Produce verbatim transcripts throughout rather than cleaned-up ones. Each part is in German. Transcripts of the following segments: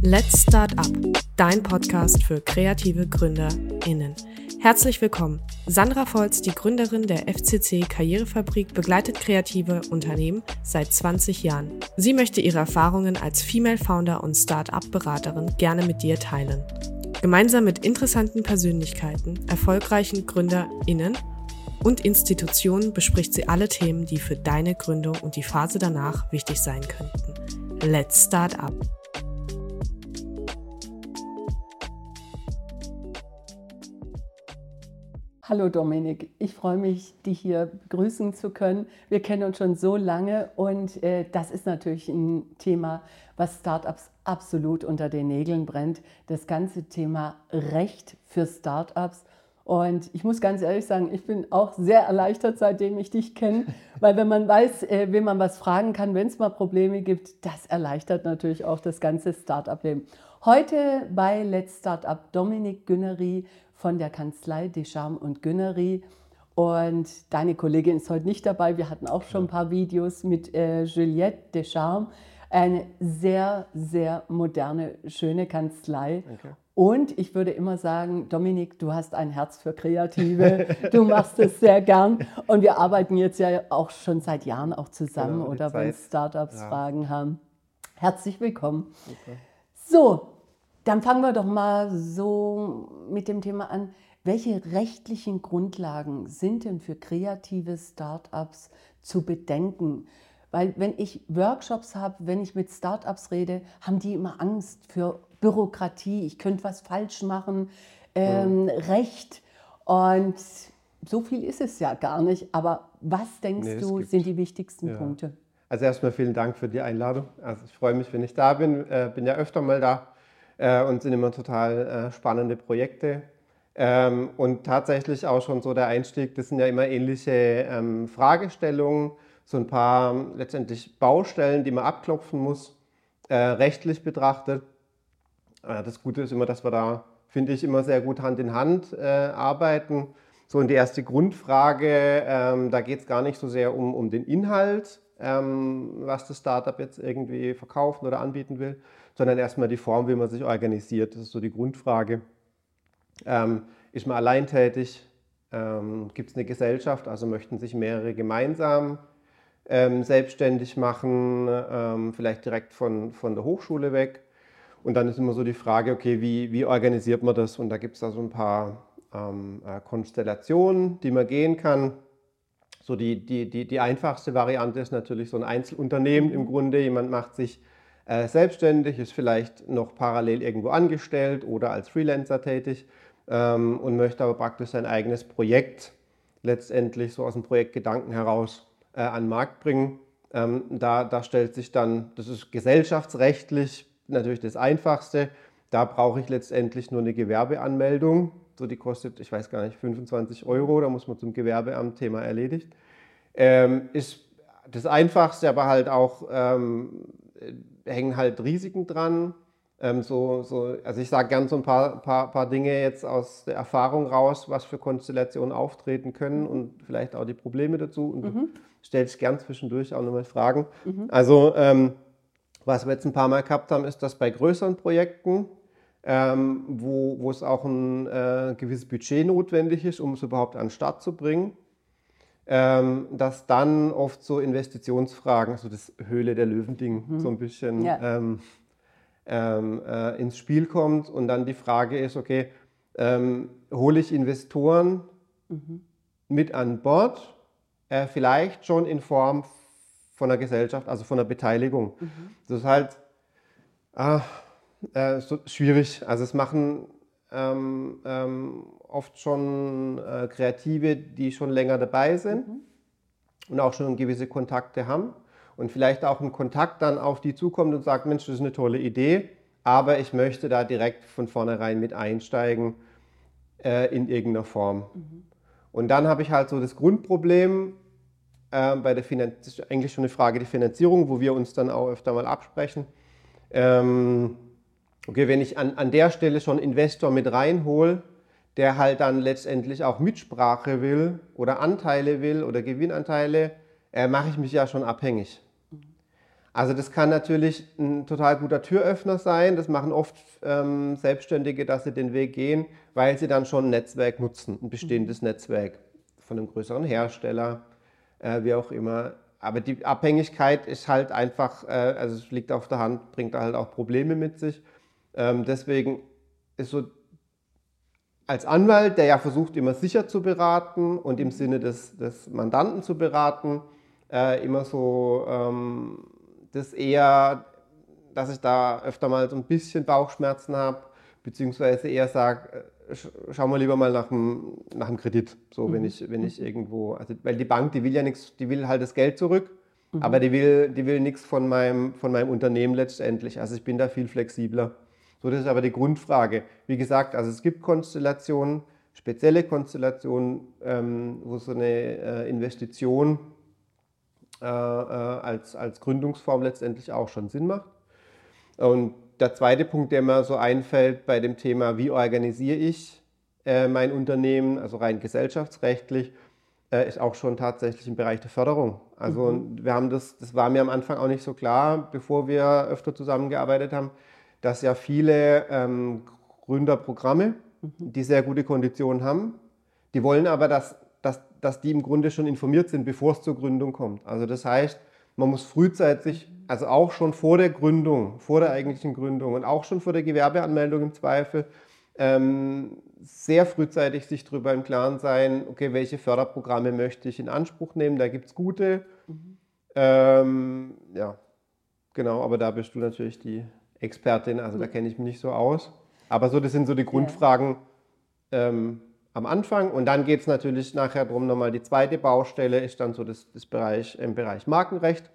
Let's Start Up, dein Podcast für kreative GründerInnen. Herzlich willkommen. Sandra Volz, die Gründerin der F C C Karrierefabrik, begleitet kreative Unternehmen seit zwanzig Jahren. Sie möchte ihre Erfahrungen als Female Founder und Start-up-Beraterin gerne mit dir teilen. Gemeinsam mit interessanten Persönlichkeiten, erfolgreichen GründerInnen und Institutionen bespricht sie alle Themen, die für deine Gründung und die Phase danach wichtig sein könnten. Let's Start Up. Hallo Dominik, ich freue mich, dich hier begrüßen zu können. Wir kennen uns schon so lange und äh, das ist natürlich ein Thema, was Startups absolut unter den Nägeln brennt. Das ganze Thema Recht für Startups. Und ich muss ganz ehrlich sagen, ich bin auch sehr erleichtert, seitdem ich dich kenne, weil wenn man weiß, äh, wem man was fragen kann, wenn es mal Probleme gibt, das erleichtert natürlich auch das ganze Startup-Leben. Heute bei Let's Startup Dominik Günnery von der Kanzlei Deschamps und Günnery. Und deine Kollegin ist heute nicht dabei. Wir hatten auch schon ein paar Videos mit äh, Juliette Deschamps. Eine sehr, sehr moderne, schöne Kanzlei. Okay. Und ich würde immer sagen, Dominik, du hast ein Herz für Kreative. Du machst es sehr gern. Und wir arbeiten jetzt ja auch schon seit Jahren auch zusammen, genau, oder wenn Startups ja. Fragen haben. Herzlich willkommen. Okay. So, dann fangen wir doch mal so mit dem Thema an. Welche rechtlichen Grundlagen sind denn für kreative Startups zu bedenken? Weil wenn ich Workshops habe, wenn ich mit Startups rede, haben die immer Angst für Bürokratie. Ich könnte was falsch machen, ähm, mhm. Recht. Und so viel ist es ja gar nicht. Aber was denkst nee, du, sind die wichtigsten ja. Punkte? Also erstmal vielen Dank für die Einladung. Also ich freue mich, wenn ich da bin. Äh, bin ja öfter mal da. Und sind immer total spannende Projekte. Und tatsächlich auch schon so der Einstieg, das sind ja immer ähnliche Fragestellungen, so ein paar letztendlich Baustellen, die man abklopfen muss, rechtlich betrachtet. Das Gute ist immer, dass wir da, finde ich, immer sehr gut Hand in Hand arbeiten. So in die erste Grundfrage, da geht es gar nicht so sehr um, um den Inhalt, was das Startup jetzt irgendwie verkaufen oder anbieten will, sondern erstmal die Form, wie man sich organisiert. Das ist so die Grundfrage. Ähm, ist man allein tätig? Ähm, Gibt es eine Gesellschaft? Also möchten sich mehrere gemeinsam ähm, selbstständig machen, ähm, vielleicht direkt von, von der Hochschule weg. Und dann ist immer so die Frage, okay, wie, wie organisiert man das? Und da gibt es da so ein paar ähm, äh, Konstellationen, die man gehen kann. So die, die, die, die einfachste Variante ist natürlich so ein Einzelunternehmen im Grunde. Jemand macht sich äh, selbstständig, ist vielleicht noch parallel irgendwo angestellt oder als Freelancer tätig ähm, und möchte aber praktisch sein eigenes Projekt letztendlich so aus dem Projektgedanken heraus äh, an den Markt bringen. Ähm, da, da stellt sich dann, das ist gesellschaftsrechtlich natürlich das Einfachste, da brauche ich letztendlich nur eine Gewerbeanmeldung. So, die kostet, ich weiß gar nicht, fünfundzwanzig Euro, da muss man zum Gewerbeamt, Thema erledigt. Ähm, ist das Einfachste, aber halt auch, ähm, hängen halt Risiken dran. Ähm, so, so, also ich sage gern so ein paar, paar, paar Dinge jetzt aus der Erfahrung raus, was für Konstellationen auftreten können mhm. und vielleicht auch die Probleme dazu. Und mhm. du stellst gern zwischendurch auch nochmal Fragen. Mhm. Also ähm, was wir jetzt ein paar Mal gehabt haben, ist, dass bei größeren Projekten, Ähm, wo, wo es auch ein äh, gewisses Budget notwendig ist, um es überhaupt an den Start zu bringen, ähm, dass dann oft so Investitionsfragen, also das Höhle der Löwen-Ding, mhm. so ein bisschen ja. ähm, ähm, äh, ins Spiel kommt und dann die Frage ist, okay, ähm, hole ich Investoren mhm. mit an Bord, äh, vielleicht schon in Form von einer Gesellschaft, also von einer Beteiligung. Mhm. Das ist halt... Ah, Äh, so schwierig. Also es machen ähm, ähm, oft schon äh, Kreative, die schon länger dabei sind mhm. und auch schon gewisse Kontakte haben und vielleicht auch ein Kontakt dann auf die zukommt und sagt, Mensch, das ist eine tolle Idee, aber ich möchte da direkt von vornherein mit einsteigen äh, in irgendeiner Form. Mhm. Und dann habe ich halt so das Grundproblem äh, bei der Finanzierung, das ist eigentlich schon eine Frage der Finanzierung, wo wir uns dann auch öfter mal absprechen. Ähm, Okay, wenn ich an, an der Stelle schon Investor mit reinhole, der halt dann letztendlich auch Mitsprache will oder Anteile will oder Gewinnanteile, äh, mache ich mich ja schon abhängig. Also das kann natürlich ein total guter Türöffner sein. Das machen oft ähm, Selbstständige, dass sie den Weg gehen, weil sie dann schon ein Netzwerk nutzen, ein bestehendes mhm. Netzwerk von einem größeren Hersteller, äh, wie auch immer. Aber die Abhängigkeit ist halt einfach, äh, also es liegt auf der Hand, bringt da halt auch Probleme mit sich. Ähm, deswegen ist so als Anwalt, der ja versucht, immer sicher zu beraten und im Sinne des, des Mandanten zu beraten, äh, immer so ähm, das eher, dass ich da öfter mal so ein bisschen Bauchschmerzen habe, beziehungsweise eher sage, schau mal lieber mal nach dem, nach dem Kredit, so mhm. wenn ich, wenn ich irgendwo, also weil die Bank, die will ja nichts, die will halt das Geld zurück, mhm. aber die will, die will nichts von meinem, von meinem Unternehmen letztendlich, also ich bin da viel flexibler. So, das ist aber die Grundfrage. Wie gesagt, also es gibt Konstellationen, spezielle Konstellationen, ähm, wo so eine äh, Investition äh, äh, als, als Gründungsform letztendlich auch schon Sinn macht. Und der zweite Punkt, der mir so einfällt bei dem Thema, wie organisiere ich äh, mein Unternehmen, also rein gesellschaftsrechtlich, äh, ist auch schon tatsächlich im Bereich der Förderung. Also mhm. wir haben das, das war mir am Anfang auch nicht so klar, bevor wir öfter zusammengearbeitet haben, dass ja viele ähm, Gründerprogramme, mhm. die sehr gute Konditionen haben, die wollen aber, dass, dass, dass die im Grunde schon informiert sind, bevor es zur Gründung kommt. Also das heißt, man muss frühzeitig, also auch schon vor der Gründung, vor der eigentlichen Gründung und auch schon vor der Gewerbeanmeldung im Zweifel, ähm, sehr frühzeitig sich darüber im Klaren sein, okay, welche Förderprogramme möchte ich in Anspruch nehmen, da gibt es gute. Mhm. Ähm, ja, genau, aber da bist du natürlich die Expertin, also da kenne ich mich nicht so aus. Aber so, das sind so die Grundfragen ähm, am Anfang. Und dann geht es natürlich nachher darum, nochmal die zweite Baustelle ist dann so das, das Bereich, im Bereich Markenrecht.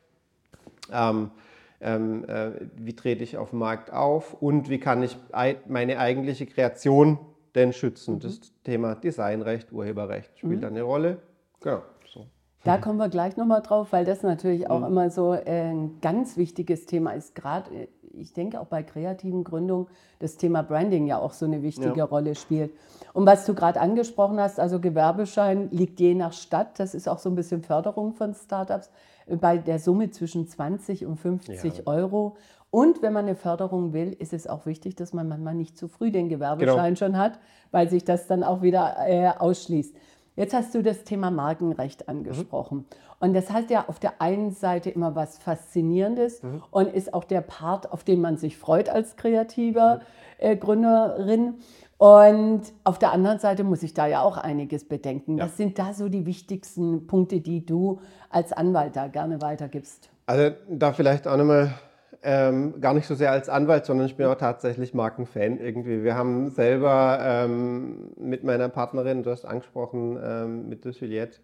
Ähm, ähm, äh, wie trete ich auf dem Markt auf und wie kann ich meine eigentliche Kreation denn schützen? Mhm. Das Thema Designrecht, Urheberrecht spielt mhm. da eine Rolle. Genau. So. Da kommen wir gleich nochmal drauf, weil das natürlich auch mhm. immer so ein ganz wichtiges Thema ist. Gerade, ich denke auch bei kreativen Gründungen, das Thema Branding ja auch so eine wichtige ja. Rolle spielt. Und was du gerade angesprochen hast, also Gewerbeschein liegt je nach Stadt, das ist auch so ein bisschen Förderung von Startups, bei der Summe zwischen zwanzig und fünfzig ja. Euro. Und wenn man eine Förderung will, ist es auch wichtig, dass man manchmal nicht zu früh den Gewerbeschein genau. schon hat, weil sich das dann auch wieder äh, ausschließt. Jetzt hast du das Thema Markenrecht angesprochen. Mhm. Und das hat ja auf der einen Seite immer was Faszinierendes mhm. und ist auch der Part, auf den man sich freut als kreativer äh, Gründerin. Und auf der anderen Seite muss ich da ja auch einiges bedenken. Ja. Was sind da so die wichtigsten Punkte, die du als Anwalt da gerne weitergibst? Also da vielleicht auch nochmal, ähm, gar nicht so sehr als Anwalt, sondern ich bin auch tatsächlich Markenfan irgendwie. Wir haben selber ähm, mit meiner Partnerin, du hast angesprochen, ähm, mit der Juliette,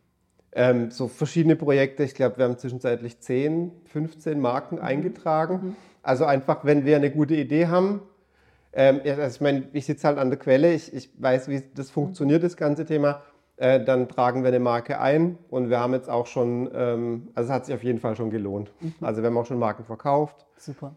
ähm, so verschiedene Projekte. Ich glaube, wir haben zwischenzeitlich zehn, fünfzehn Marken mhm. eingetragen. Mhm. Also einfach, wenn wir eine gute Idee haben, ähm, also ich meine, ich sitze halt an der Quelle, ich, ich weiß, wie das funktioniert, das ganze Thema. Äh, dann tragen wir eine Marke ein und wir haben jetzt auch schon, ähm, also es hat sich auf jeden Fall schon gelohnt. Mhm. Also wir haben auch schon Marken verkauft. Super.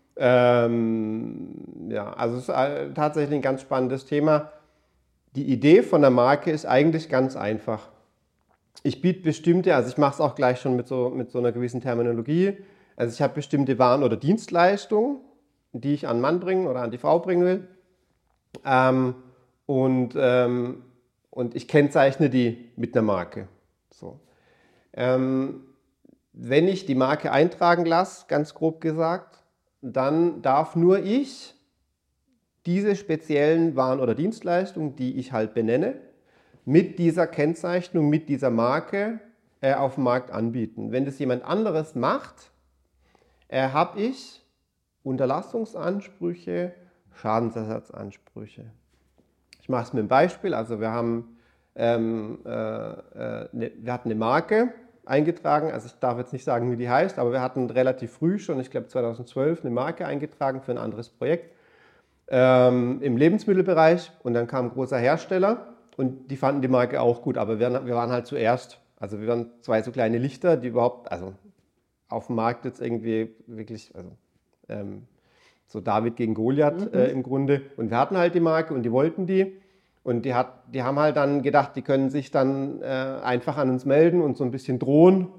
Ähm, ja, also es ist äh, tatsächlich ein ganz spannendes Thema. Die Idee von der Marke ist eigentlich ganz einfach. Ich biete bestimmte, also ich mache es auch gleich schon mit so, mit so einer gewissen Terminologie. Also ich habe bestimmte Waren oder Dienstleistungen, die ich an den Mann bringen oder an die Frau bringen will. Ähm, und ähm, Und ich kennzeichne die mit einer Marke. So. Ähm, wenn ich die Marke eintragen lasse, ganz grob gesagt, dann darf nur ich diese speziellen Waren oder Dienstleistungen, die ich halt benenne, mit dieser Kennzeichnung, mit dieser Marke äh, auf dem Markt anbieten. Wenn das jemand anderes macht, äh, habe ich Unterlassungsansprüche, Schadensersatzansprüche. Ich mache es mit einem Beispiel. Also wir haben, ähm, äh, ne, wir hatten eine Marke eingetragen. Also ich darf jetzt nicht sagen, wie die heißt, aber wir hatten relativ früh schon, ich glaube zweitausendzwölf, eine Marke eingetragen für ein anderes Projekt ähm, im Lebensmittelbereich. Und dann kam ein großer Hersteller und die fanden die Marke auch gut. Aber wir, wir waren halt zuerst, also wir waren zwei so kleine Lichter, die überhaupt, also auf dem Markt jetzt irgendwie wirklich, also ähm, so David gegen Goliath mhm. äh, im Grunde. Und wir hatten halt die Marke und die wollten die. Und die, hat, die haben halt dann gedacht, die können sich dann äh, einfach an uns melden und so ein bisschen drohen.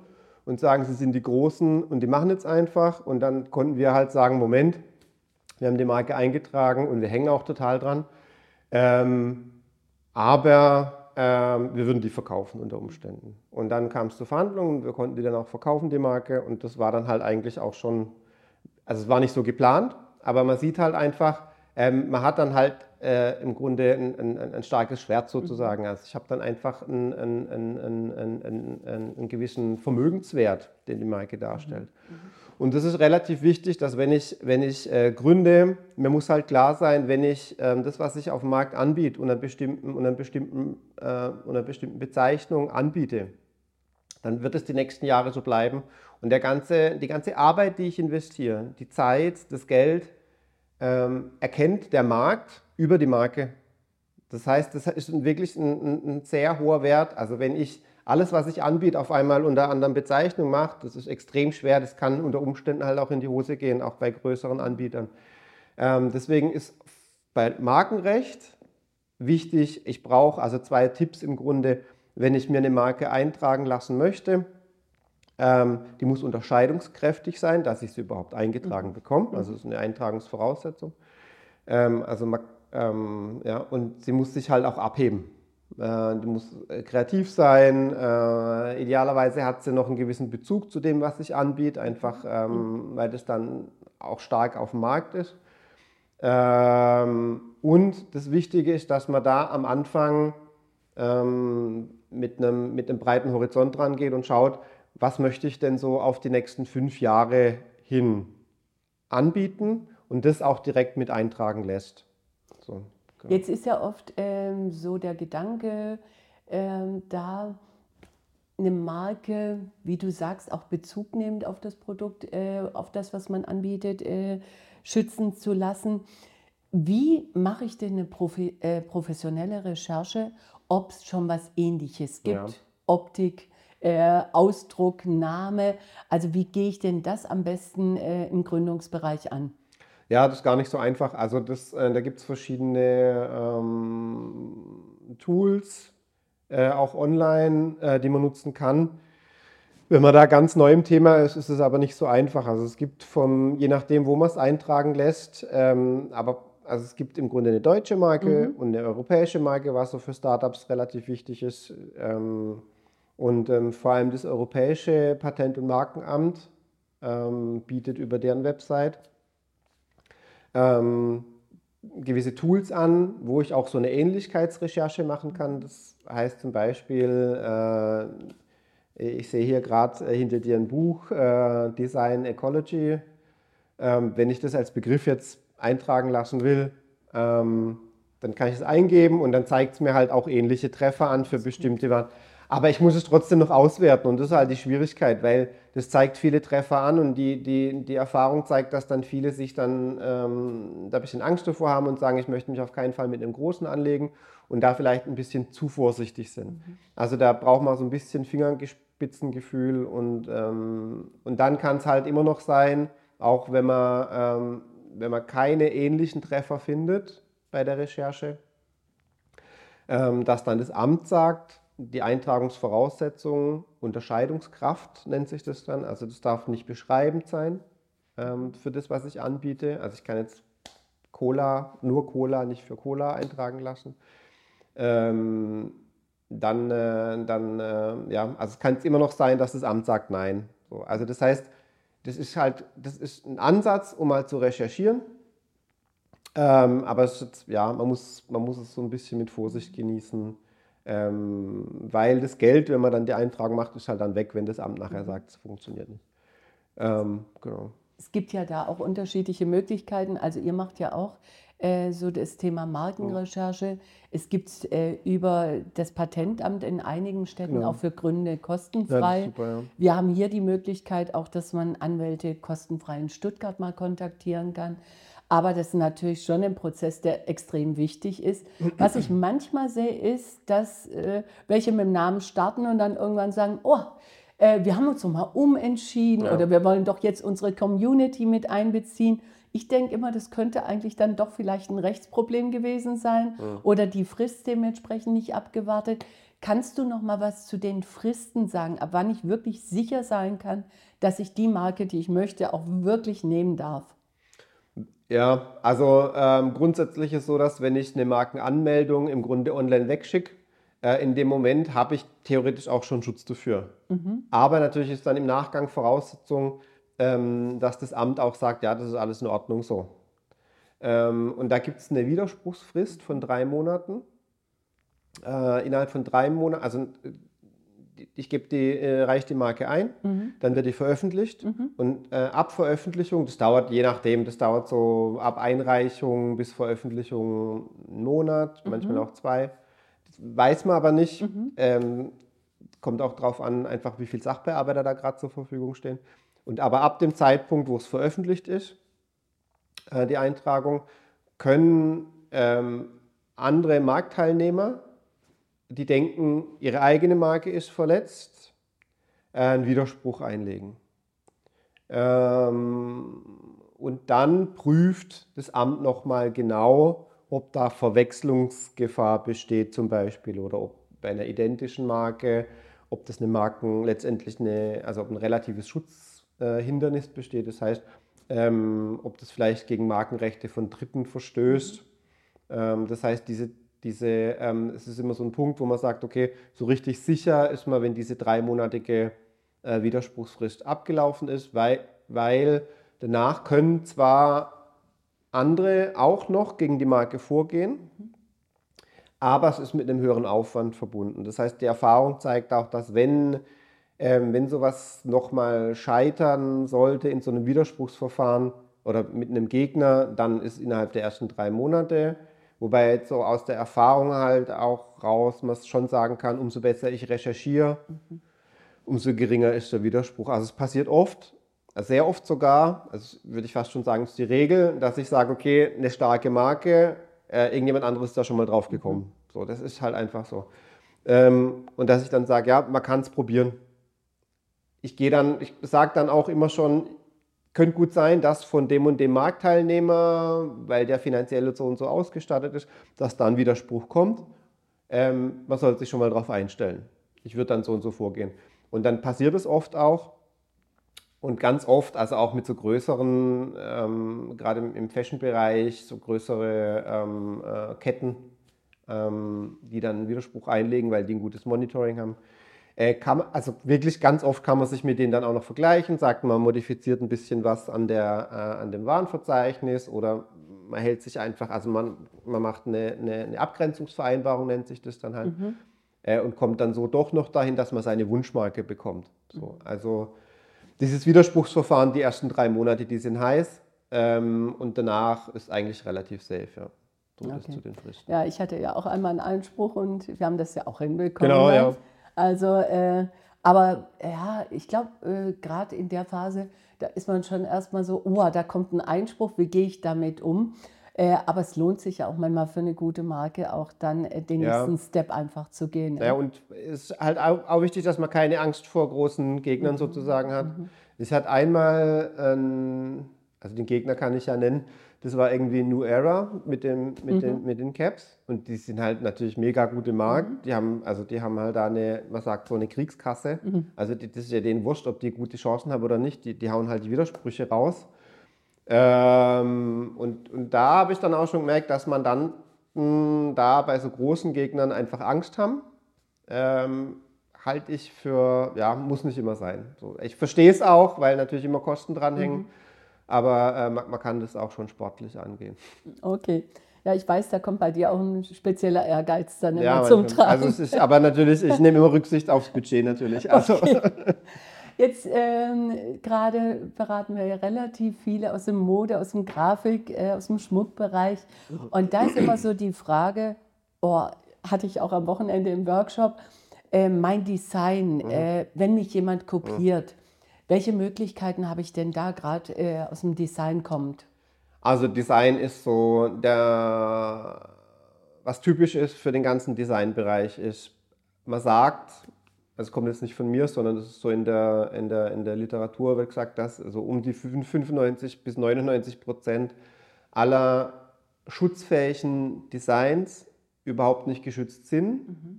und sagen, sie sind die Großen und die machen jetzt einfach. Und dann konnten wir halt sagen, Moment, wir haben die Marke eingetragen und wir hängen auch total dran. Ähm, aber ähm, wir würden die verkaufen unter Umständen. Und dann kam es zu Verhandlungen, wir konnten die dann auch verkaufen, die Marke. Und das war dann halt eigentlich auch schon, also es war nicht so geplant, aber man sieht halt einfach, ähm, man hat dann halt äh, im Grunde ein, ein, ein starkes Schwert sozusagen. Also ich habe dann einfach einen, einen, einen, einen, einen, einen gewissen Vermögenswert, den die Marke darstellt. Mhm. Und das ist relativ wichtig, dass wenn ich, wenn ich äh, gründe, mir muss halt klar sein, wenn ich ähm, das, was ich auf dem Markt anbiete, unter, bestimmten, unter, bestimmten, äh, unter einer bestimmten Bezeichnung anbiete, dann wird es die nächsten Jahre so bleiben. Und der ganze, die ganze Arbeit, die ich investiere, die Zeit, das Geld, ähm, erkennt der Markt über die Marke. Das heißt, das ist wirklich ein, ein, ein sehr hoher Wert. Also wenn ich alles, was ich anbiete, auf einmal unter anderen Bezeichnungen mache, das ist extrem schwer. Das kann unter Umständen halt auch in die Hose gehen, auch bei größeren Anbietern. Ähm, deswegen ist bei Markenrecht wichtig, ich brauche also zwei Tipps im Grunde, wenn ich mir eine Marke eintragen lassen möchte. Ähm, die muss unterscheidungskräftig sein, dass ich sie überhaupt eingetragen bekomme. Also das ist eine Eintragungsvoraussetzung. Ähm, also man, ähm, ja, und sie muss sich halt auch abheben. Äh, die muss kreativ sein. Äh, idealerweise hat sie noch einen gewissen Bezug zu dem, was ich anbiete, einfach ähm, weil das dann auch stark auf dem Markt ist. Ähm, und das Wichtige ist, dass man da am Anfang ähm, mit einem, mit einem breiten Horizont rangeht und schaut, was möchte ich denn so auf die nächsten fünf Jahre hin anbieten und das auch direkt mit eintragen lässt. So, genau. Jetzt ist ja oft ähm, so der Gedanke, ähm, da eine Marke, wie du sagst, auch Bezug nehmend auf das Produkt, äh, auf das, was man anbietet, äh, schützen zu lassen. Wie mache ich denn eine Profi, äh, professionelle Recherche, ob es schon was Ähnliches gibt? Ja. Optik, äh, Ausdruck, Name. Also wie gehe ich denn das am besten äh, im Gründungsbereich an? Ja, das ist gar nicht so einfach. Also das, äh, da gibt es verschiedene ähm, Tools, äh, auch online, äh, die man nutzen kann. Wenn man da ganz neu im Thema ist, ist es aber nicht so einfach. Also es gibt vom, je nachdem, wo man es eintragen lässt, ähm, aber also es gibt im Grunde eine deutsche Marke mhm. und eine europäische Marke, was so für Startups relativ wichtig ist. Ähm, und ähm, vor allem das Europäische Patent- und Markenamt ähm, bietet über deren Website ähm, gewisse Tools an, wo ich auch so eine Ähnlichkeitsrecherche machen kann. Das heißt zum Beispiel, äh, ich sehe hier gerade äh, hinter dir ein Buch, äh, Design Ecology. Ähm, wenn ich das als Begriff jetzt eintragen lassen will, ähm, dann kann ich es eingeben und dann zeigt es mir halt auch ähnliche Treffer an für bestimmte Waren. Aber ich muss es trotzdem noch auswerten und das ist halt die Schwierigkeit, weil das zeigt viele Treffer an und die, die, die Erfahrung zeigt, dass dann viele sich dann ähm, da ein bisschen Angst davor haben und sagen, ich möchte mich auf keinen Fall mit einem Großen anlegen und da vielleicht ein bisschen zu vorsichtig sind. Mhm. Also da braucht man so ein bisschen Fingerspitzengefühl und, ähm, und dann kann es halt immer noch sein, auch wenn man, ähm, wenn man keine ähnlichen Treffer findet bei der Recherche, ähm, dass dann das Amt sagt, die Eintragungsvoraussetzungen, Unterscheidungskraft nennt sich das dann, also das darf nicht beschreibend sein ähm, für das, was ich anbiete. Also ich kann jetzt Cola, nur Cola, nicht für Cola eintragen lassen. Ähm, dann, äh, dann äh, ja, also es kann es immer noch sein, dass das Amt sagt nein. So, also das heißt, das ist halt, das ist ein Ansatz, um mal zu recherchieren. Ähm, aber es ist, ja, man muss, man muss es so ein bisschen mit Vorsicht genießen. Ähm, weil das Geld, wenn man dann die Eintragung macht, ist halt dann weg, wenn das Amt nachher sagt, es funktioniert nicht. Ähm, genau. Es gibt ja da auch unterschiedliche Möglichkeiten. Also ihr macht ja auch äh, so das Thema Markenrecherche. Es gibt äh, über das Patentamt in einigen Städten genau. auch für Gründe kostenfrei. Ja, super, ja. Wir haben hier die Möglichkeit auch, dass man Anwälte kostenfrei in Stuttgart mal kontaktieren kann. Aber das ist natürlich schon ein Prozess, der extrem wichtig ist. Was ich manchmal sehe, ist, dass äh, welche mit dem Namen starten und dann irgendwann sagen, oh, äh, wir haben uns doch mal umentschieden ja. oder wir wollen doch jetzt unsere Community mit einbeziehen. Ich denke immer, das könnte eigentlich dann doch vielleicht ein Rechtsproblem gewesen sein ja. oder die Frist dementsprechend nicht abgewartet. Kannst du noch mal was zu den Fristen sagen, ab wann ich wirklich sicher sein kann, dass ich die Marke, die ich möchte, auch wirklich nehmen darf? Ja, also ähm, grundsätzlich ist so, dass wenn ich eine Markenanmeldung im Grunde online wegschicke, äh, in dem Moment habe ich theoretisch auch schon Schutz dafür. Aber natürlich ist dann im Nachgang Voraussetzung, ähm, dass das Amt auch sagt, ja, das ist alles in Ordnung so. Ähm, und da gibt es eine Widerspruchsfrist von drei Monaten. Äh, innerhalb von drei Monaten, also äh, ich gebe die, äh, reiche die Marke ein, dann wird die veröffentlicht und äh, ab Veröffentlichung, das dauert je nachdem, das dauert so ab Einreichung bis Veröffentlichung einen Monat, manchmal auch zwei. Das weiß man aber nicht. Ähm, kommt auch darauf an, einfach wie viele Sachbearbeiter da gerade zur Verfügung stehen. Und aber ab dem Zeitpunkt, wo es veröffentlicht ist, äh, die Eintragung, können ähm, andere Marktteilnehmer, die denken, ihre eigene Marke ist verletzt, äh, einen Widerspruch einlegen. Ähm, und dann prüft das Amt nochmal genau, ob da Verwechslungsgefahr besteht zum Beispiel oder ob bei einer identischen Marke, ob das eine Marken letztendlich eine, also ob ein relatives Schutzhindernis besteht. Das heißt, ähm, ob das vielleicht gegen Markenrechte von Dritten verstößt. Ähm, das heißt, diese Diese, ähm, es ist immer so ein Punkt, wo man sagt, okay, so richtig sicher ist man, wenn diese dreimonatige äh, Widerspruchsfrist abgelaufen ist, weil, weil danach können zwar andere auch noch gegen die Marke vorgehen, aber es ist mit einem höheren Aufwand verbunden. Das heißt, die Erfahrung zeigt auch, dass wenn, ähm, wenn sowas nochmal scheitern sollte in so einem Widerspruchsverfahren oder mit einem Gegner, dann ist innerhalb der ersten drei Monate. Wobei jetzt so aus der Erfahrung halt auch raus man schon sagen kann, umso besser ich recherchiere, umso geringer ist der Widerspruch. Also es passiert oft, sehr oft sogar, also würde ich fast schon sagen, ist die Regel, dass ich sage, okay, eine starke Marke, äh, irgendjemand anderes ist da schon mal drauf gekommen. So, das ist halt einfach so. Ähm, und dass ich dann sage, ja, man kann es probieren. Ich gehe dann, ich sage dann auch immer schon, könnte gut sein, dass von dem und dem Marktteilnehmer, weil der finanziell so und so ausgestattet ist, dass da ein Widerspruch kommt. Ähm, man sollte sich schon mal darauf einstellen. Ich würde dann so und so vorgehen. Und dann passiert es oft auch. Und ganz oft, also auch mit so größeren, ähm, gerade im, im Fashion-Bereich, so größere ähm, äh, Ketten, ähm, die dann einen Widerspruch einlegen, weil die ein gutes Monitoring haben. Äh, kann, also wirklich ganz oft kann man sich mit denen dann auch noch vergleichen, sagt man modifiziert ein bisschen was an, der, äh, an dem Warenverzeichnis oder man hält sich einfach, also man, man macht eine, eine, eine Abgrenzungsvereinbarung, nennt sich das dann halt, äh, und kommt dann so doch noch dahin, dass man seine Wunschmarke bekommt. So, also dieses Widerspruchsverfahren, die ersten drei Monate, die sind heiß ähm, und danach ist eigentlich relativ safe, ja. So das Okay. zu den Fristen. Ja, ich hatte ja auch einmal einen Einspruch und wir haben das ja auch hinbekommen. Genau, ne? ja. Also, äh, aber ja, ich glaube, äh, gerade in der Phase, da ist man schon erstmal so, oh, da kommt ein Einspruch, wie gehe ich damit um? Äh, aber es lohnt sich ja auch manchmal für eine gute Marke auch dann äh, den Ja. nächsten Step einfach zu gehen. Ja, Ne? und es ist halt auch, auch wichtig, dass man keine Angst vor großen Gegnern sozusagen hat. Es hat einmal, ähm, also den Gegner kann ich ja nennen, das war irgendwie New Era mit, dem, mit, den, mit den Caps und die sind halt natürlich mega gut im Markt. Die haben, also die haben halt da eine, man sagt so eine Kriegskasse. Also die, das ist ja denen wurscht, ob die gute Chancen haben oder nicht. Die, die hauen halt die Widersprüche raus. Ähm, und, und da habe ich dann auch schon gemerkt, dass man dann mh, da bei so großen Gegnern einfach Angst haben. Ähm, halte ich für, ja, muss nicht immer sein. So, ich verstehe es auch, weil natürlich immer Kosten dranhängen, aber äh, man, man kann das auch schon sportlich angehen. Okay. Ja, ich weiß, da kommt bei dir auch ein spezieller Ehrgeiz dann immer Ja, zum manchmal. Tragen. Also es ist, aber natürlich, ich nehme immer Rücksicht aufs Budget natürlich. Also, Jetzt ähm, gerade beraten wir ja relativ viele aus dem Mode, aus dem Grafik, äh, aus dem Schmuckbereich. Und da ist immer so die Frage, oh, hatte ich auch am Wochenende im Workshop, äh, mein Design, äh, wenn mich jemand kopiert, welche Möglichkeiten habe ich denn da gerade äh, aus dem Design kommt? also Design ist so der, was typisch ist für den ganzen Designbereich ist, man sagt, das kommt jetzt nicht von mir, sondern das ist so in der, in der, in der Literatur wird gesagt, dass also um die fünfundneunzig bis neunundneunzig Prozent aller schutzfähigen Designs überhaupt nicht geschützt sind,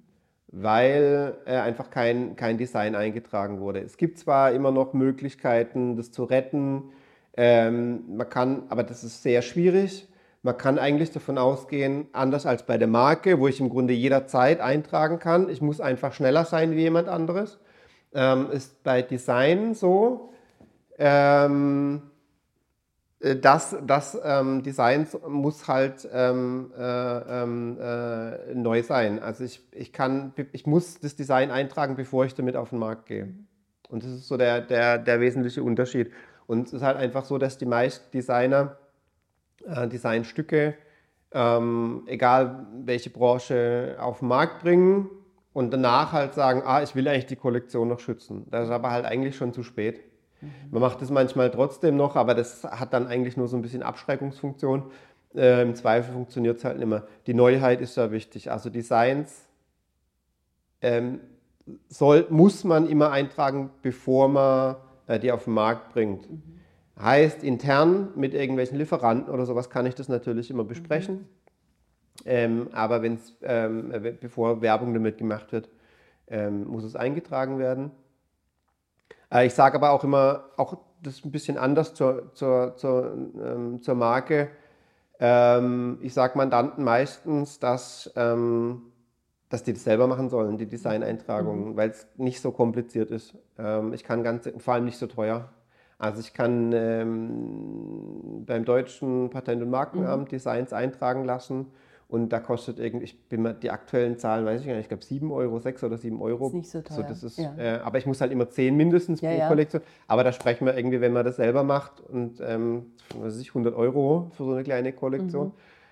weil äh, einfach kein, kein Design eingetragen wurde. Es gibt zwar immer noch Möglichkeiten, das zu retten, ähm, man kann, aber das ist sehr schwierig. Man kann eigentlich davon ausgehen, anders als bei der Marke, wo ich im Grunde jederzeit eintragen kann, ich muss einfach schneller sein wie jemand anderes, ähm, ist bei Design so, ähm, das, das ähm, Design muss halt ähm, äh, ähm, äh, neu sein. Also ich, ich, kann, ich muss das Design eintragen, bevor ich damit auf den Markt gehe. Und das ist so der, der, der wesentliche Unterschied. Und es ist halt einfach so, dass die meisten Designer äh, Designstücke, ähm, egal welche Branche, auf den Markt bringen und danach halt sagen, ah, ich will eigentlich die Kollektion noch schützen. Das ist aber halt eigentlich schon zu spät. Man macht das manchmal trotzdem noch, aber das hat dann eigentlich nur so ein bisschen Abschreckungsfunktion. Äh, Im Zweifel funktioniert es halt nicht mehr. Die Neuheit ist da wichtig. Also Designs ähm, soll, muss man immer eintragen, bevor man äh, die auf den Markt bringt. Mhm. Heißt, intern mit irgendwelchen Lieferanten oder sowas kann ich das natürlich immer besprechen. Mhm. Ähm, aber wenn's, ähm, bevor Werbung damit gemacht wird, ähm, muss es eingetragen werden. Ich sage aber auch immer, auch das ist ein bisschen anders zur, zur, zur, ähm, zur Marke. Ähm, ich sage Mandanten meistens, dass, ähm, dass die das selber machen sollen, die Designeintragungen, mhm. weil es nicht so kompliziert ist. Ähm, ich kann ganz, vor allem nicht so teuer. Also ich kann ähm, beim deutschen Patent- und Markenamt mhm. Designs eintragen lassen. Und da kostet irgendwie, ich bin mal die aktuellen Zahlen, weiß ich gar nicht, ich glaube sieben Euro, sechs oder sieben Euro. Das ist nicht so teuer. So, das ist, ja. äh, aber ich muss halt immer zehn mindestens ja, pro ja. Kollektion. Aber da sprechen wir irgendwie, wenn man das selber macht und ähm, was weiß ich, hundert Euro für so eine kleine Kollektion. Mhm.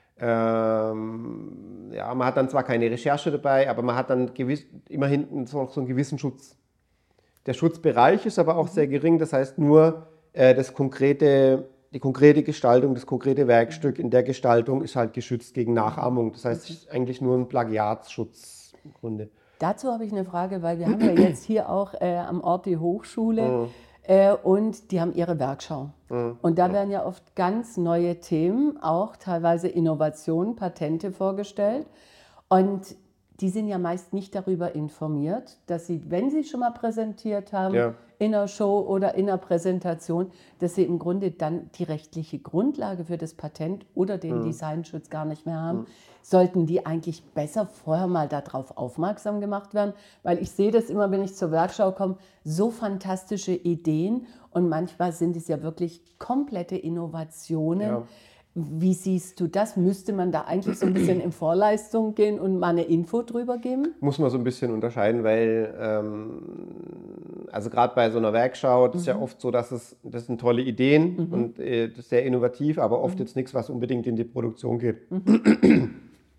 Ähm, ja, man hat dann zwar keine Recherche dabei, aber man hat dann gewiss, immer hinten so, so einen gewissen Schutz. Der Schutzbereich ist aber auch mhm. sehr gering, das heißt nur äh, das konkrete... Die konkrete Gestaltung, das konkrete Werkstück in der Gestaltung ist halt geschützt gegen Nachahmung. Das heißt, es ist eigentlich nur ein Plagiatsschutz im Grunde. Dazu habe ich eine Frage, weil wir haben ja jetzt hier auch äh, am Ort die Hochschule mm. äh, und die haben ihre Werkschau. Mm. Und da werden ja oft ganz neue Themen, auch teilweise Innovationen, Patente vorgestellt. Und die sind ja meist nicht darüber informiert, dass sie, wenn sie schon mal präsentiert haben, ja. in einer Show oder in einer Präsentation, dass sie im Grunde dann die rechtliche Grundlage für das Patent oder den mhm. Designschutz gar nicht mehr haben. Mhm. Sollten die eigentlich besser vorher mal darauf aufmerksam gemacht werden? Weil ich sehe das immer, wenn ich zur Werkschau komme, so fantastische Ideen und manchmal sind es ja wirklich komplette Innovationen. Ja. Wie siehst du das? Müsste man da eigentlich so ein bisschen in Vorleistung gehen und mal eine Info drüber geben? Muss man so ein bisschen unterscheiden, weil ähm, also gerade bei so einer Werkschau, das mhm. ist ja oft so, dass es das sind tolle Ideen mhm. und äh, das ist sehr innovativ, aber oft mhm. jetzt nichts, was unbedingt in die Produktion geht. Mhm.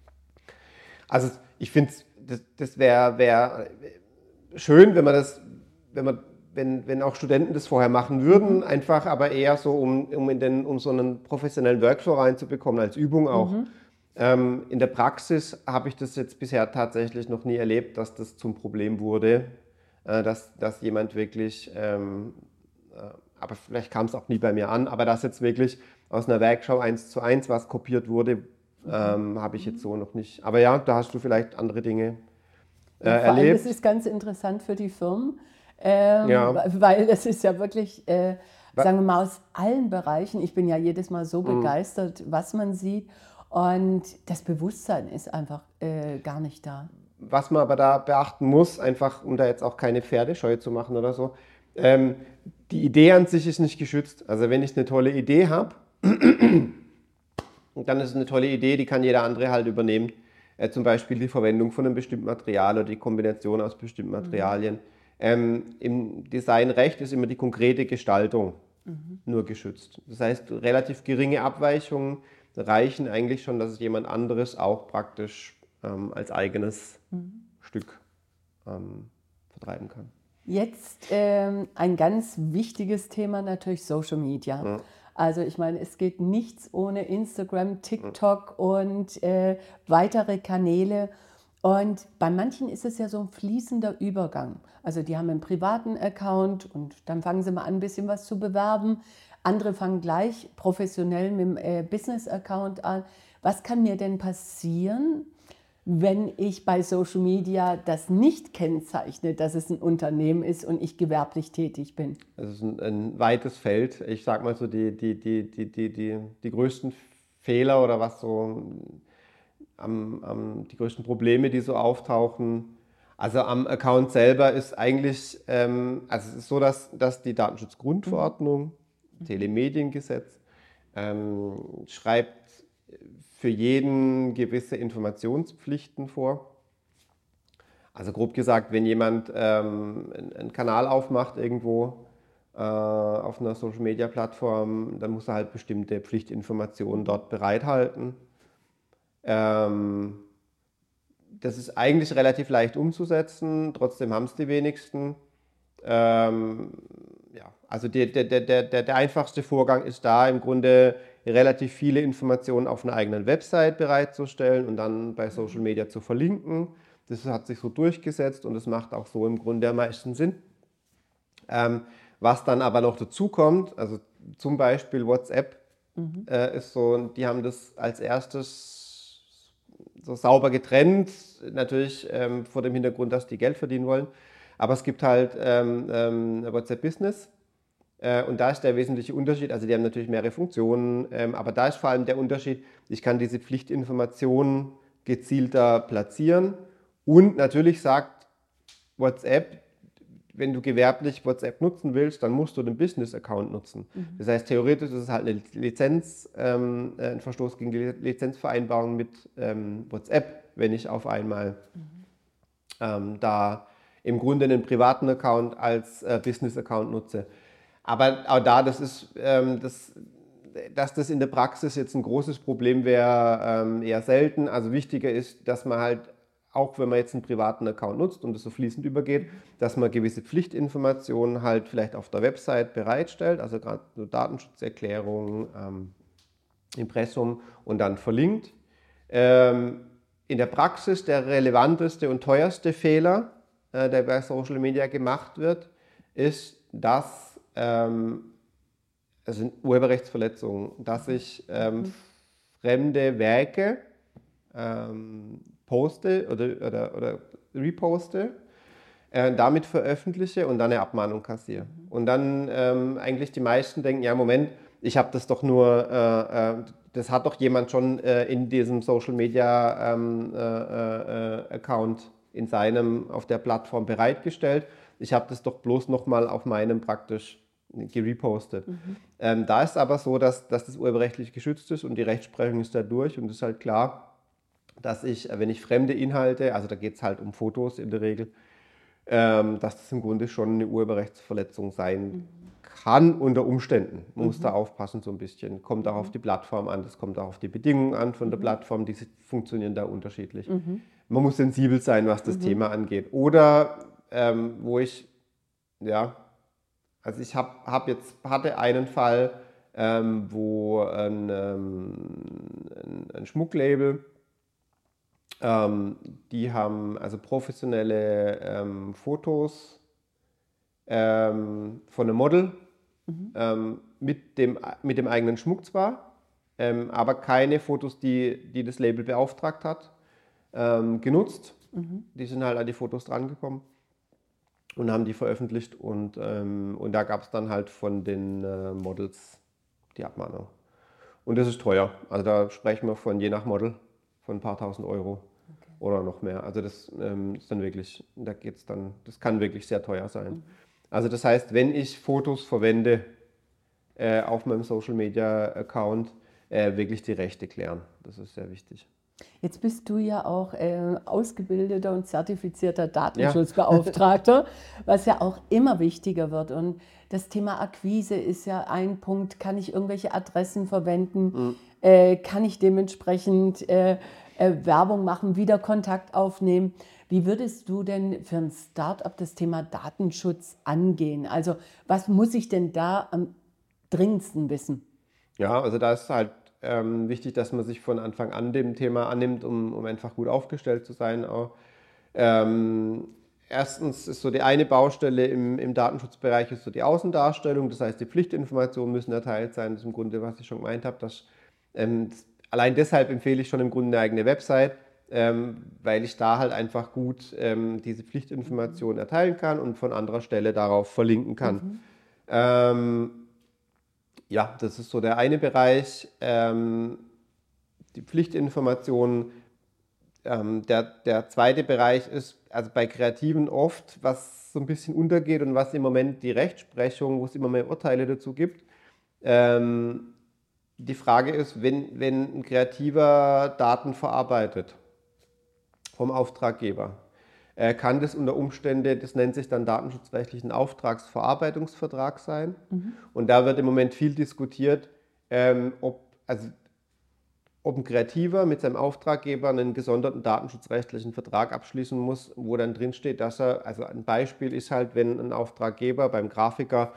Also ich finde, das, das wäre wär schön, wenn man das, wenn man Wenn, wenn auch Studenten das vorher machen würden, mhm. einfach aber eher so, um, um, in den, um so einen professionellen Workflow reinzubekommen, als Übung auch. Mhm. Ähm, in der Praxis habe ich das jetzt bisher tatsächlich noch nie erlebt, dass das zum Problem wurde, äh, dass, dass jemand wirklich, ähm, äh, aber vielleicht kam es auch nie bei mir an, aber dass jetzt wirklich aus einer Werkschau eins zu eins was kopiert wurde, ähm, habe ich jetzt so noch nicht. Aber ja, da hast du vielleicht andere Dinge äh, ja, vor erlebt. allem, das ist ganz interessant für die Firmen. Ähm, ja. Weil es ist ja wirklich, äh, sagen wir mal, aus allen Bereichen, ich bin ja jedes Mal so mhm. begeistert, was man sieht und das Bewusstsein ist einfach äh, gar nicht da. Was man aber da beachten muss, einfach um da jetzt auch keine Pferdescheu zu machen oder so, ähm, die Idee an sich ist nicht geschützt. Also wenn ich eine tolle Idee habe, dann ist es eine tolle Idee, die kann jeder andere halt übernehmen. Äh, zum Beispiel die Verwendung von einem bestimmten Material oder die Kombination aus bestimmten Materialien. Mhm. Ähm, im Designrecht ist immer die konkrete Gestaltung mhm. nur geschützt. Das heißt, relativ geringe Abweichungen reichen eigentlich schon, dass es jemand anderes auch praktisch ähm, als eigenes mhm. Stück ähm, vertreiben kann. Jetzt ähm, ein ganz wichtiges Thema natürlich Social Media. Ja. Also ich meine, es geht nichts ohne Instagram, TikTok ja. und äh, weitere Kanäle. Und bei manchen ist es ja so ein fließender Übergang. Also die haben einen privaten Account und dann fangen sie mal an, ein bisschen was zu bewerben. Andere fangen gleich professionell mit dem äh, Business-Account an. Was kann mir denn passieren, wenn ich bei Social Media das nicht kennzeichne, dass es ein Unternehmen ist und ich gewerblich tätig bin? Das ist ein, ein weites Feld. Ich sag mal so, die, die, die, die, die, die, die größten Fehler oder was so am, am, die größten Probleme, die so auftauchen. Also am Account selber ist eigentlich, ähm, also es ist so, dass, dass die Datenschutzgrundverordnung, mhm. Telemediengesetz, ähm, schreibt für jeden gewisse Informationspflichten vor. Also grob gesagt, wenn jemand ähm, einen Kanal aufmacht irgendwo äh, auf einer Social-Media-Plattform, dann muss er halt bestimmte Pflichtinformationen dort bereithalten. Ähm, das ist eigentlich relativ leicht umzusetzen, trotzdem haben es die wenigsten. Ähm, ja, also der, der, der, der, der einfachste Vorgang ist da im Grunde relativ viele Informationen auf einer eigenen Website bereitzustellen und dann bei Social Media zu verlinken. Das hat sich so durchgesetzt und das macht auch so im Grunde am meisten Sinn. Ähm, was dann aber noch dazu kommt, also zum Beispiel WhatsApp mhm. äh, ist so, die haben das als erstes so sauber getrennt, natürlich ähm, vor dem Hintergrund, dass die Geld verdienen wollen. Aber es gibt halt ähm, ähm, WhatsApp Business äh, und da ist der wesentliche Unterschied, also die haben natürlich mehrere Funktionen, ähm, aber da ist vor allem der Unterschied, ich kann diese Pflichtinformationen gezielter platzieren und natürlich sagt WhatsApp, wenn du gewerblich WhatsApp nutzen willst, dann musst du den Business-Account nutzen. Mhm. Das heißt, theoretisch ist es halt eine Lizenz, ähm, ein Verstoß gegen die Lizenzvereinbarung mit ähm, WhatsApp, wenn ich auf einmal mhm. ähm, da im Grunde einen privaten Account als äh, Business-Account nutze. Aber auch da, das ist, ähm, das, dass das in der Praxis jetzt ein großes Problem wäre, ähm, eher selten. Also wichtiger ist, dass man halt, auch wenn man jetzt einen privaten Account nutzt und das so fließend übergeht, dass man gewisse Pflichtinformationen halt vielleicht auf der Website bereitstellt, also gerade so Datenschutzerklärung, ähm, Impressum und dann verlinkt. Ähm, in der Praxis der relevanteste und teuerste Fehler, äh, der bei Social Media gemacht wird, ist, dass ähm, es sind Urheberrechtsverletzungen, dass ich ähm, mhm. fremde Werke ähm, poste oder, oder, oder reposte, äh, damit veröffentliche und dann eine Abmahnung kassiere. Mhm. Und dann ähm, eigentlich die meisten denken, ja Moment, ich habe das doch nur, äh, äh, das hat doch jemand schon äh, in diesem Social Media ähm, äh, äh, Account in seinem, auf der Plattform bereitgestellt. Ich habe das doch bloß nochmal auf meinem praktisch gerepostet. Mhm. Ähm, da ist aber so, dass, dass das urheberrechtlich geschützt ist und die Rechtsprechung ist da durch und es ist halt klar, dass ich, wenn ich fremde Inhalte, also da geht es halt um Fotos in der Regel, ähm, dass das im Grunde schon eine Urheberrechtsverletzung sein mhm. kann unter Umständen. Man mhm. muss da aufpassen so ein bisschen. Kommt auch mhm. auf die Plattform an, das kommt auch auf die Bedingungen an von mhm. der Plattform, die funktionieren da unterschiedlich. Mhm. Man muss sensibel sein, was das mhm. Thema angeht. Oder ähm, wo ich, ja, also ich hab, hab jetzt, hatte einen Fall, ähm, wo ein, ähm, ein, ein Schmucklabel, Ähm, die haben also professionelle ähm, Fotos ähm, von einem Model mhm. ähm, mit, dem, mit dem eigenen Schmuck zwar, ähm, aber keine Fotos, die, die das Label beauftragt hat, ähm, genutzt. Mhm. Die sind halt an die Fotos drangekommen und haben die veröffentlicht und, ähm, und da gab es dann halt von den äh, Models die Abmahnung. Und das ist teuer, also da sprechen wir von je nach Model von ein paar tausend Euro okay. oder noch mehr. Also das ähm, ist dann wirklich, da geht's dann, das kann wirklich sehr teuer sein. Mhm. Also das heißt, wenn ich Fotos verwende äh, auf meinem Social Media Account, äh, wirklich die Rechte klären. Das ist sehr wichtig. Jetzt bist du ja auch äh, ausgebildeter und zertifizierter Datenschutzbeauftragter, ja. was ja auch immer wichtiger wird. Und das Thema Akquise ist ja ein Punkt. Kann ich irgendwelche Adressen verwenden? Mhm. Äh, kann ich dementsprechend äh, äh, Werbung machen, wieder Kontakt aufnehmen? Wie würdest du denn für ein Start-up das Thema Datenschutz angehen? Also was muss ich denn da am dringendsten wissen? Ja, also da ist halt Ähm, wichtig, dass man sich von Anfang an dem Thema annimmt, um, um einfach gut aufgestellt zu sein. Auch. Ähm, erstens ist so die eine Baustelle im, im Datenschutzbereich ist so die Außendarstellung, das heißt die Pflichtinformationen müssen erteilt sein. Das ist im Grunde, was ich schon gemeint habe. Dass, ähm, das, allein deshalb empfehle ich schon im Grunde eine eigene Website, ähm, weil ich da halt einfach gut ähm, diese Pflichtinformationen erteilen kann und von anderer Stelle darauf verlinken kann. Mhm. Ähm, ja, das ist so der eine Bereich, ähm, die Pflichtinformationen. Ähm, der, der zweite Bereich ist, also bei Kreativen oft, was so ein bisschen untergeht und was im Moment die Rechtsprechung, wo es immer mehr Urteile dazu gibt. Ähm, die Frage ist, wenn, wenn ein Kreativer Daten verarbeitet vom Auftraggeber, äh, kann das unter Umständen, das nennt sich dann datenschutzrechtlichen Auftragsverarbeitungsvertrag sein. Mhm. Und da wird im Moment viel diskutiert, ähm, ob, also ob ein Kreativer mit seinem Auftraggeber einen gesonderten datenschutzrechtlichen Vertrag abschließen muss, wo dann drin steht, dass er, also ein Beispiel ist halt, wenn ein Auftraggeber beim Grafiker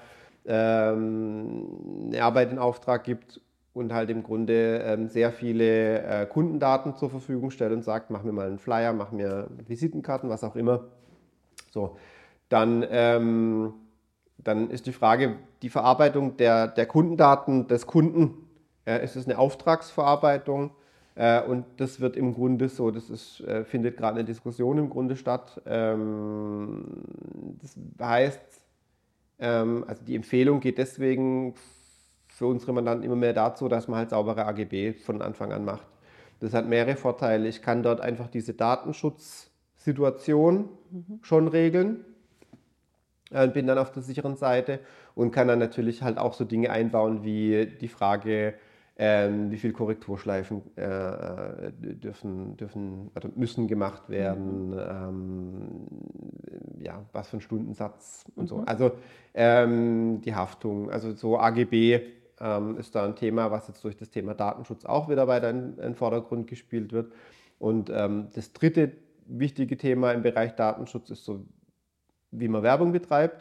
ähm, eine Arbeit in Auftrag gibt und halt im Grunde ähm, sehr viele äh, Kundendaten zur Verfügung stellt und sagt, mach mir mal einen Flyer, mach mir Visitenkarten, was auch immer. So, dann, ähm, dann ist die Frage, die Verarbeitung der, der Kundendaten des Kunden, äh, ist es eine Auftragsverarbeitung? Äh, und das wird im Grunde so, das ist, äh, findet gerade eine Diskussion im Grunde statt. Ähm, das heißt, ähm, also die Empfehlung geht deswegen für unsere Mandanten immer mehr dazu, dass man halt saubere A G B von Anfang an macht. Das hat mehrere Vorteile. Ich kann dort einfach diese Datenschutzsituation mhm. schon regeln, äh, bin dann auf der sicheren Seite und kann dann natürlich halt auch so Dinge einbauen wie die Frage, ähm, wie viele Korrekturschleifen äh, dürfen, dürfen oder müssen gemacht werden, mhm. ähm, ja, was für ein Stundensatz und mhm. so. Also ähm, die Haftung, also so A G B ähm, ist da ein Thema, was jetzt durch das Thema Datenschutz auch wieder weiter in den Vordergrund gespielt wird. Und ähm, das dritte wichtige Thema im Bereich Datenschutz ist so, wie man Werbung betreibt.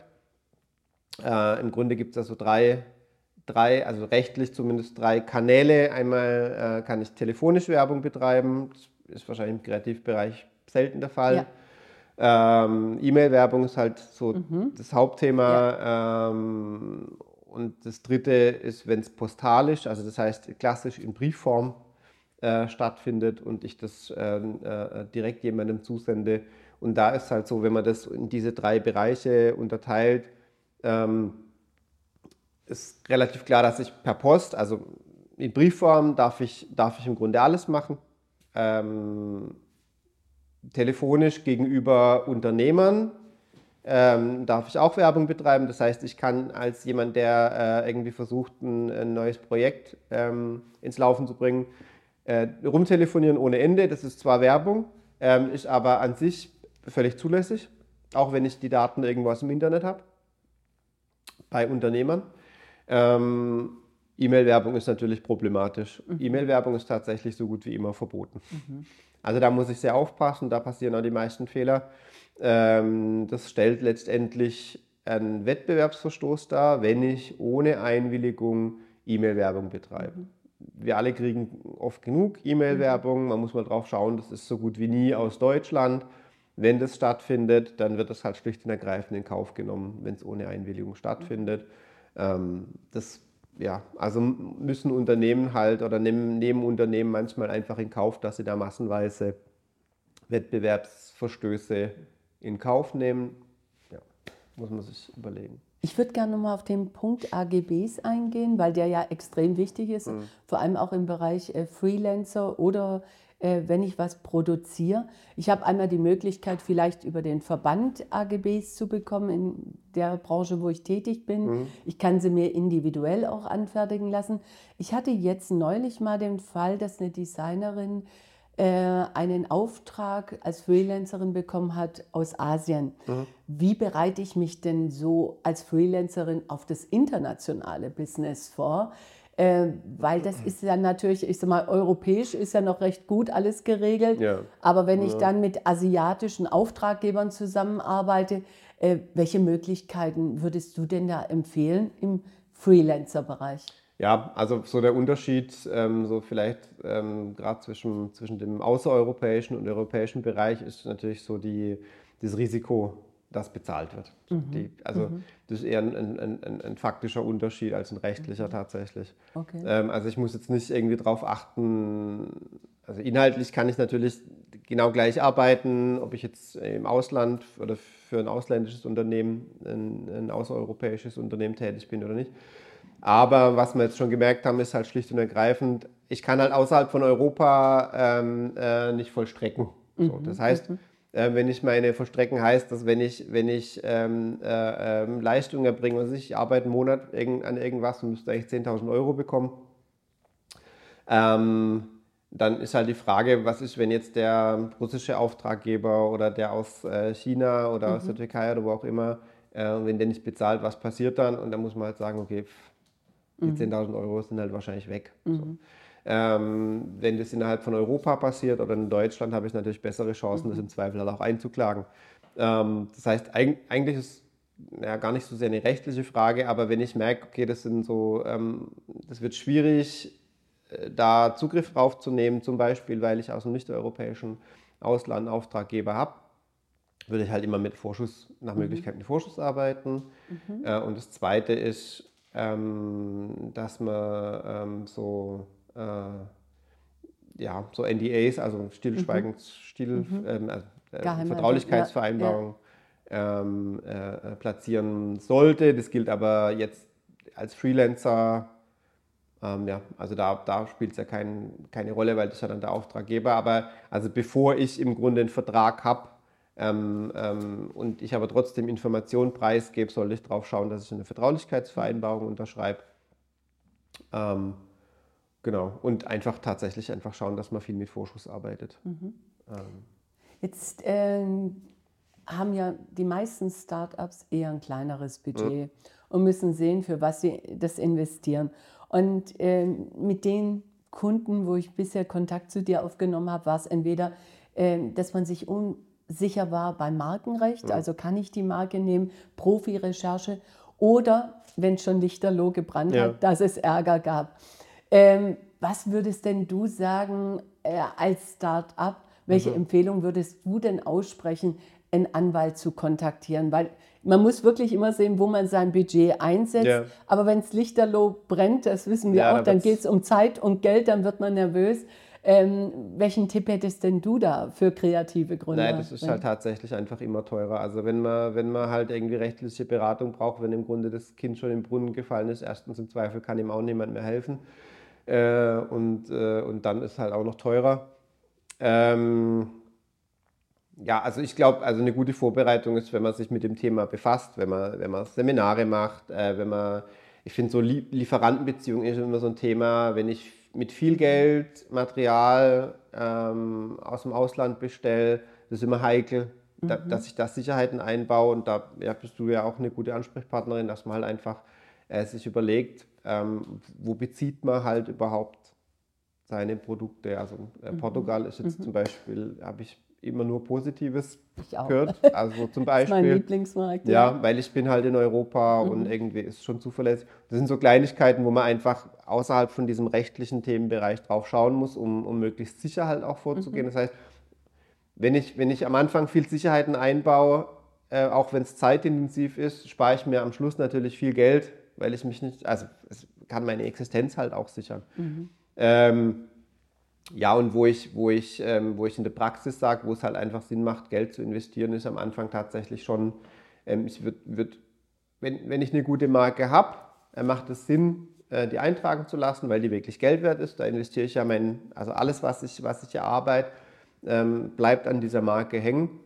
Äh, im Grunde gibt es also drei Drei, also rechtlich zumindest drei Kanäle. Einmal äh, kann ich telefonisch Werbung betreiben, das ist wahrscheinlich im Kreativbereich selten der Fall. Ja. Ähm, E-Mail-Werbung ist halt so mhm. das Hauptthema. Ja. Ähm, und das dritte ist, wenn es postalisch, also das heißt klassisch in Briefform äh, stattfindet und ich das äh, äh, direkt jemandem zusende. Und da ist halt so, wenn man das in diese drei Bereiche unterteilt, ähm, ist relativ klar, dass ich per Post, also in Briefform darf ich, darf ich im Grunde alles machen. Ähm, telefonisch gegenüber Unternehmern ähm, darf ich auch Werbung betreiben. Das heißt, ich kann als jemand, der äh, irgendwie versucht, ein, ein neues Projekt ähm, ins Laufen zu bringen, äh, rumtelefonieren ohne Ende. Das ist zwar Werbung, ähm, ist aber an sich völlig zulässig, auch wenn ich die Daten irgendwo aus dem Internet habe, bei Unternehmern. Ähm, E-Mail-Werbung ist natürlich problematisch. Mhm. E-Mail-Werbung ist tatsächlich so gut wie immer verboten. Mhm. Also da muss ich sehr aufpassen, da passieren auch die meisten Fehler. Ähm, das stellt letztendlich einen Wettbewerbsverstoß dar, wenn ich ohne Einwilligung E-Mail-Werbung betreibe. Mhm. Wir alle kriegen oft genug E-Mail-Werbung, man muss mal drauf schauen, das ist so gut wie nie aus Deutschland. Wenn das stattfindet, dann wird das halt schlicht und ergreifend in Kauf genommen, wenn es ohne Einwilligung stattfindet. Mhm. Das, ja, also müssen Unternehmen halt oder nehmen, nehmen Unternehmen manchmal einfach in Kauf, dass sie da massenweise Wettbewerbsverstöße in Kauf nehmen. Ja, muss man sich überlegen. Ich würde gerne nochmal auf den Punkt A G Bs eingehen, weil der ja extrem wichtig ist, mhm. vor allem auch im Bereich äh, Freelancer oder äh, wenn ich was produziere. Ich habe einmal die Möglichkeit, vielleicht über den Verband A G Bs zu bekommen in der Branche, wo ich tätig bin. Mhm. Ich kann sie mir individuell auch anfertigen lassen. Ich hatte jetzt neulich mal den Fall, dass eine Designerin einen Auftrag als Freelancerin bekommen hat aus Asien. Mhm. Wie bereite ich mich denn so als Freelancerin auf das internationale Business vor? Äh, weil das ist ja natürlich, ich sag mal, europäisch ist ja noch recht gut alles geregelt. Ja. Aber wenn ich ja. dann mit asiatischen Auftraggebern zusammenarbeite, äh, welche Möglichkeiten würdest du denn da empfehlen im Freelancer-Bereich? Ja, also so der Unterschied, ähm, so vielleicht ähm, gerade zwischen, zwischen dem außereuropäischen und europäischen Bereich ist natürlich so die, das Risiko, das bezahlt wird. Mhm. Die, also mhm. das ist eher ein, ein, ein, ein faktischer Unterschied als ein rechtlicher mhm. tatsächlich. Okay. Ähm, also ich muss jetzt nicht irgendwie drauf achten, also inhaltlich kann ich natürlich genau gleich arbeiten, ob ich jetzt im Ausland oder für ein ausländisches Unternehmen, ein, ein außereuropäisches Unternehmen tätig bin oder nicht. Aber was wir jetzt schon gemerkt haben, ist halt schlicht und ergreifend, ich kann halt außerhalb von Europa ähm, äh, nicht vollstrecken. So, Mhm. das heißt, Mhm. äh, wenn ich meine vollstrecken heißt, dass wenn ich, wenn ich ähm, äh, ähm, Leistung erbringe, was ich, ich arbeite einen Monat irgend, an irgendwas und müsste eigentlich zehntausend Euro bekommen, ähm, dann ist halt die Frage, was ist, wenn jetzt der russische Auftraggeber oder der aus äh, China oder aus der Mhm. Türkei oder wo auch immer, äh, wenn der nicht bezahlt, was passiert dann? Und dann muss man halt sagen, okay, pff, die Mhm. zehntausend Euro sind halt wahrscheinlich weg. So. Mhm. Ähm, wenn das innerhalb von Europa passiert oder in Deutschland, habe ich natürlich bessere Chancen, das Mhm. im Zweifel halt auch einzuklagen. Ähm, das heißt, eig eigentlich ist ja gar nicht so sehr eine rechtliche Frage, aber wenn ich merke, okay, das sind so, ähm, das wird schwierig, äh, da Zugriff drauf zu nehmen, zum Beispiel, weil ich aus einem nicht-europäischen Ausland einen Auftraggeber habe, würde ich halt immer mit Vorschuss, nach Mhm. Möglichkeit mit Vorschuss arbeiten. Mhm. Äh, und das Zweite ist, ähm, dass man ähm, so, äh, ja, so N D As, also Mhm. Stillschweigens, Still, Mhm. ähm, also, äh, Geheimhaltung, ja, ja. Vertraulichkeitsvereinbarung ähm, äh, platzieren sollte. Das gilt aber jetzt als Freelancer, ähm, ja, also da, da spielt es ja kein, keine Rolle, weil das ist ja dann der Auftraggeber. Aber also bevor ich im Grunde einen Vertrag habe ähm, ähm, und ich aber trotzdem Informationen preisgebe, sollte ich darauf schauen, dass ich eine Vertraulichkeitsvereinbarung unterschreibe. Ähm, genau. Und einfach tatsächlich einfach schauen, dass man viel mit Vorschuss arbeitet. Mhm. Ähm, Jetzt ähm, haben ja die meisten Startups eher ein kleineres mm, Budget und müssen sehen, für was sie das investieren. Und ähm, mit den Kunden, wo ich bisher Kontakt zu dir aufgenommen habe, war es entweder, ähm, dass man sich unsicher war beim Markenrecht, mm, also kann ich die Marke nehmen, Profi-Recherche, oder wenn schon Lichterloh gebrannt ja. hat, dass es Ärger gab. Ähm, was würdest denn du sagen äh, als Start-up? Welche Mhm. Empfehlung würdest du denn aussprechen, einen Anwalt zu kontaktieren? Weil man muss wirklich immer sehen, wo man sein Budget einsetzt. Ja. Aber wenn es Lichterloh brennt, das wissen wir Ja, auch, da dann geht wird's. es um Zeit und Geld, dann wird man nervös. Ähm, welchen Tipp hättest denn du da für kreative Nein, das ist halt Gründerinnen? tatsächlich einfach immer teurer. Also wenn man, wenn man halt irgendwie rechtliche Beratung braucht, wenn im Grunde das Kind schon im Brunnen gefallen ist, erstens im Zweifel kann ihm auch niemand mehr helfen. Äh, und, äh, und dann ist halt auch noch teurer. Ähm, ja, also ich glaube, also eine gute Vorbereitung ist, wenn man sich mit dem Thema befasst, wenn man, wenn man Seminare macht, äh, wenn man, ich finde so Lie- Lieferantenbeziehung ist immer so ein Thema, wenn ich mit viel Geld Material ähm, aus dem Ausland bestelle, das ist immer heikel, da, Mhm. dass ich da Sicherheiten einbaue und da ja, bist du ja auch eine gute Ansprechpartnerin, dass man halt einfach äh, sich überlegt, ähm, wo bezieht man halt überhaupt seine Produkte. Also äh, Mhm. Portugal ist jetzt zum Mhm. Beispiel, habe ich immer nur Positives Ich auch. gehört. Also zum Das ist mein Beispiel, Lieblingsmarkt, ja. ja, weil ich bin halt in Europa und Mhm. irgendwie ist schon zuverlässig. Das sind so Kleinigkeiten, wo man einfach außerhalb von diesem rechtlichen Themenbereich drauf schauen muss, um, um möglichst sicher halt auch vorzugehen. Mhm. Das heißt, wenn ich, wenn ich am Anfang viel Sicherheiten einbaue, äh, auch wenn es zeitintensiv ist, spare ich mir am Schluss natürlich viel Geld, weil ich mich nicht, also es kann meine Existenz halt auch sichern. Mhm. Ähm, ja, und wo ich, wo ich, ähm, wo ich in der Praxis sage, wo es halt einfach Sinn macht, Geld zu investieren, ist am Anfang tatsächlich schon, ähm, ich würd, würd, wenn, wenn ich eine gute Marke habe, äh, macht es Sinn, äh, die eintragen zu lassen, weil die wirklich Geld wert ist. Da investiere ich ja mein, also alles, was ich, was ich erarbeite, ähm, bleibt an dieser Marke hängen.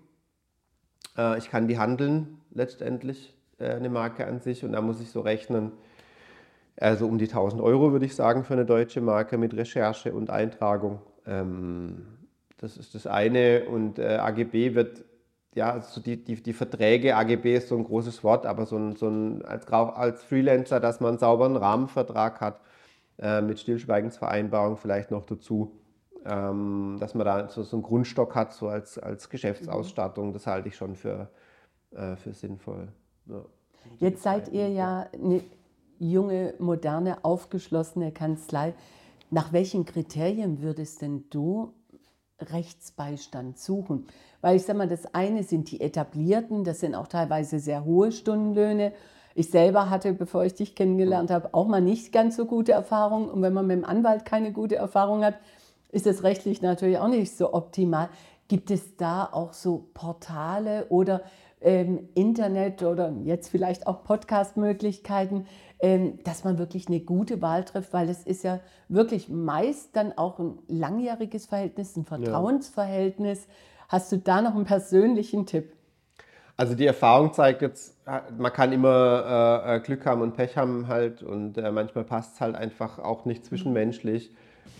Äh, ich kann die handeln letztendlich, äh, eine Marke an sich, und da muss ich so rechnen, also um die tausend Euro würde ich sagen für eine deutsche Marke mit Recherche und Eintragung. Ähm, das ist das eine. Und äh, A G B wird, ja, also die, die, die Verträge, A G B ist so ein großes Wort, aber so ein, so ein als, als Freelancer, dass man einen sauberen Rahmenvertrag hat, äh, mit Stillschweigensvereinbarung vielleicht noch dazu, ähm, dass man da so, so einen Grundstock hat, so als, als Mhm. Geschäftsausstattung, das halte ich schon für, äh, für sinnvoll. Ja, so die Jetzt seid zwei ihr ungefähr. ja eine junge, moderne, aufgeschlossene Kanzlei. Nach welchen Kriterien würdest denn du Rechtsbeistand suchen? Weil ich sage mal, das eine sind die etablierten, das sind auch teilweise sehr hohe Stundenlöhne. Ich selber hatte, bevor ich dich Hm. kennengelernt habe, auch mal nicht ganz so gute Erfahrungen. Und wenn man mit dem Anwalt keine gute Erfahrung hat, ist das rechtlich natürlich auch nicht so optimal. Gibt es da auch so Portale oder ähm, Internet oder jetzt vielleicht auch Podcast-Möglichkeiten, ähm, dass man wirklich eine gute Wahl trifft, weil es ist ja wirklich meist dann auch ein langjähriges Verhältnis, ein Vertrauensverhältnis. Ja. Hast du da noch einen persönlichen Tipp? Also die Erfahrung zeigt jetzt, man kann immer äh, Glück haben und Pech haben halt und äh, manchmal passt es halt einfach auch nicht zwischenmenschlich.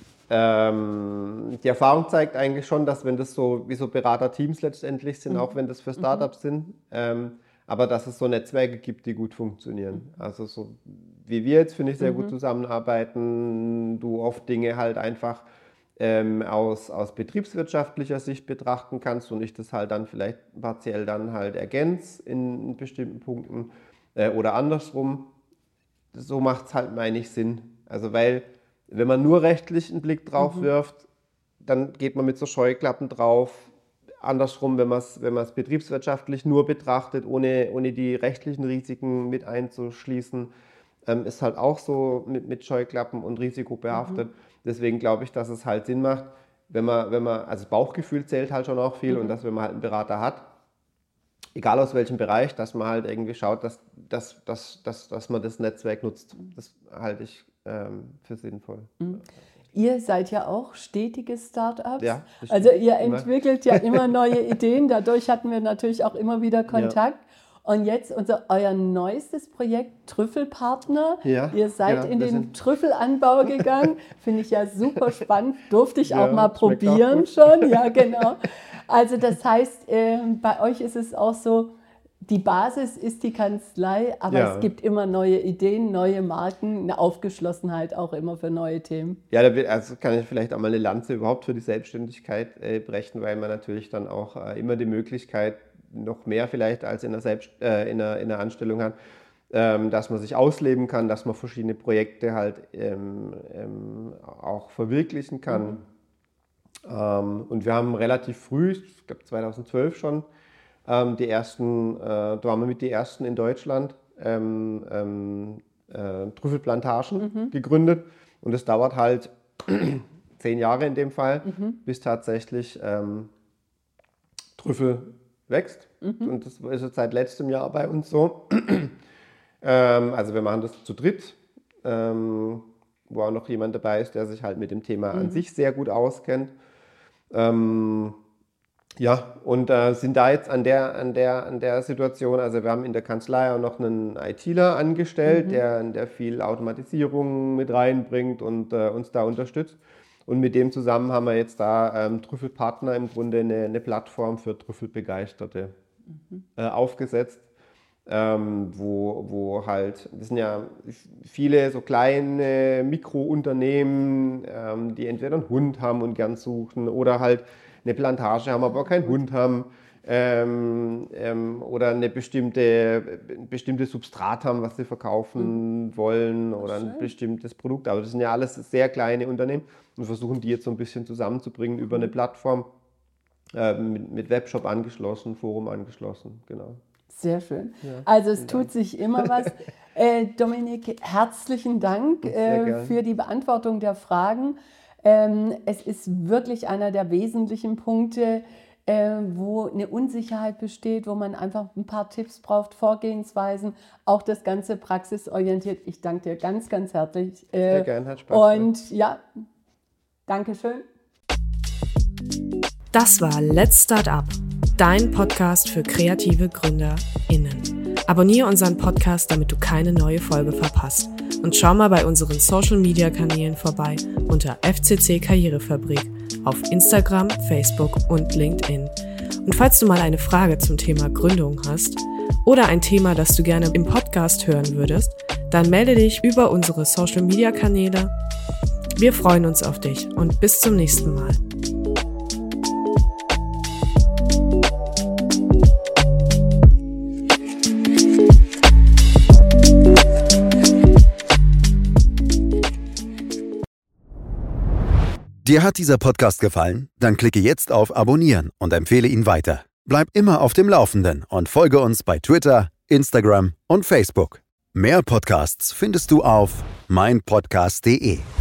Ähm, die Erfahrung zeigt eigentlich schon, dass wenn das so wie so Beraterteams letztendlich sind, mhm. auch wenn das für Startups mhm. sind, ähm, aber dass es so Netzwerke gibt, die gut funktionieren. Also so wie wir jetzt, finde ich, sehr mhm. gut zusammenarbeiten, du oft Dinge halt einfach ähm, aus, aus betriebswirtschaftlicher Sicht betrachten kannst und ich das halt dann vielleicht partiell dann halt ergänze in bestimmten Punkten äh, oder andersrum. So macht es halt, meine ich, Sinn. Also weil wenn man nur rechtlich einen Blick drauf mhm. wirft, dann geht man mit so Scheuklappen drauf. Andersrum, wenn man es wenn man es betriebswirtschaftlich nur betrachtet, ohne, ohne die rechtlichen Risiken mit einzuschließen, ähm, ist halt auch so mit, mit Scheuklappen und Risiko behaftet. Mhm. Deswegen glaube ich, dass es halt Sinn macht, wenn man, wenn man, also Bauchgefühl zählt halt schon auch viel mhm. und dass wenn man halt einen Berater hat, egal aus welchem Bereich, dass man halt irgendwie schaut, dass, dass, dass, dass, dass man das Netzwerk nutzt. Das halte ich ähm, für sinnvoll. Mhm. Ihr seid ja auch stetige Startups. Ja, also ihr entwickelt immer. ja immer neue Ideen. Dadurch hatten wir natürlich auch immer wieder Kontakt. Ja. Und jetzt unser, euer neuestes Projekt, Trüffelpartner. Ja, ihr seid genau, in den Trüffelanbau gegangen. Finde ich ja super spannend. Durfte ich ja, auch mal probieren auch schon. Ja, genau. Also das heißt, äh, bei euch ist es auch so, die Basis ist die Kanzlei, aber ja. es gibt immer neue Ideen, neue Marken, eine Aufgeschlossenheit auch immer für neue Themen. Ja, da wird, also kann ich vielleicht auch mal eine Lanze überhaupt für die Selbstständigkeit äh, brechen, weil man natürlich dann auch äh, immer die Möglichkeit, noch mehr vielleicht als in der, Selbst, äh, in der, in der Anstellung hat, ähm, dass man sich ausleben kann, dass man verschiedene Projekte halt ähm, ähm, auch verwirklichen kann. Mhm. Ähm, und wir haben relativ früh, ich glaube zweitausendzwölf schon, ähm, die ersten, äh, da waren wir mit die ersten in Deutschland, ähm, ähm, äh, Trüffelplantagen mhm. gegründet. Und es dauert halt zehn Jahre in dem Fall, mhm. bis tatsächlich ähm, Trüffel wächst. Mhm. Und das ist jetzt seit letztem Jahr bei uns so. ähm, also wir machen das zu dritt, ähm, wo auch noch jemand dabei ist, der sich halt mit dem Thema mhm. an sich sehr gut auskennt. Ähm, ja, und äh, sind da jetzt an der, an, der, an der Situation, also wir haben in der Kanzlei auch noch einen ITler angestellt, mhm. der, der viel Automatisierung mit reinbringt und äh, uns da unterstützt. Und mit dem zusammen haben wir jetzt da ähm, Trüffelpartner im Grunde eine, eine Plattform für Trüffelbegeisterte mhm. äh, aufgesetzt, ähm, wo, wo halt, das sind ja viele so kleine Mikrounternehmen, ähm, die entweder einen Hund haben und gern suchen oder halt eine Plantage haben, aber keinen Hund haben ähm, ähm, oder eine bestimmte, ein bestimmtes Substrat haben, was sie verkaufen mhm. wollen oder ein bestimmtes Produkt. Aber das sind ja alles sehr kleine Unternehmen und versuchen die jetzt so ein bisschen zusammenzubringen über eine Plattform äh, mit, mit Webshop angeschlossen, Forum angeschlossen, genau. Sehr schön. Ja, also es tut Dank. sich immer was. äh, Dominik, herzlichen Dank äh, für die Beantwortung der Fragen. Ähm, es ist wirklich einer der wesentlichen Punkte, äh, wo eine Unsicherheit besteht, wo man einfach ein paar Tipps braucht, Vorgehensweisen, auch das Ganze praxisorientiert. Ich danke dir ganz, ganz herzlich. Äh, Sehr gerne, hat Spaß Und gemacht. ja, danke schön. Das war Let's Start Up, dein Podcast für kreative GründerInnen. Abonniere unseren Podcast, damit du keine neue Folge verpasst. Und schau mal bei unseren Social-Media-Kanälen vorbei unter F C C Karrierefabrik auf Instagram, Facebook und LinkedIn. Und falls du mal eine Frage zum Thema Gründung hast oder ein Thema, das du gerne im Podcast hören würdest, dann melde dich über unsere Social-Media-Kanäle. Wir freuen uns auf dich und bis zum nächsten Mal. Dir hat dieser Podcast gefallen? Dann klicke jetzt auf Abonnieren und empfehle ihn weiter. Bleib immer auf dem Laufenden und folge uns bei Twitter, Instagram und Facebook. Mehr Podcasts findest du auf mein podcast punkt de.